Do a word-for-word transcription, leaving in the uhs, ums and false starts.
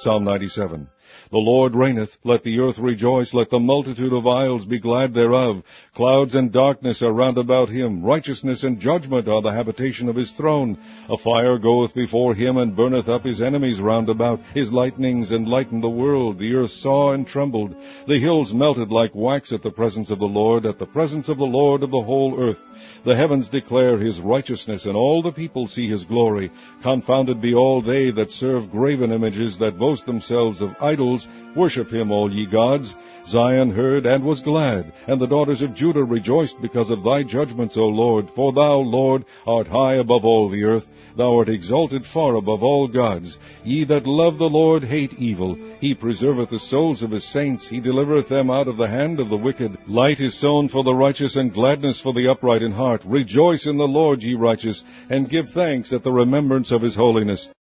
Psalm ninety-seven. The Lord reigneth, let the earth rejoice, let the multitude of isles be glad thereof. Clouds and darkness are round about him, righteousness and judgment are the habitation of his throne. A fire goeth before him, and burneth up his enemies round about. His lightnings enlightened the world, the earth saw and trembled. The hills melted like wax at the presence of the Lord, at the presence of the Lord of the whole earth. The heavens declare his righteousness, and all the people see his glory. Confounded be all they that serve graven images, that boast themselves of idols. Worship him, all ye gods. Zion heard and was glad, and the daughters of Judah rejoiced because of thy judgments, O Lord. For thou, Lord, art high above all the earth. Thou art exalted far above all gods. Ye that love the Lord hate evil. He preserveth the souls of his saints. He delivereth them out of the hand of the wicked. Light is sown for the righteous, and gladness for the upright in heart. Rejoice in the Lord, ye righteous, and give thanks at the remembrance of his holiness.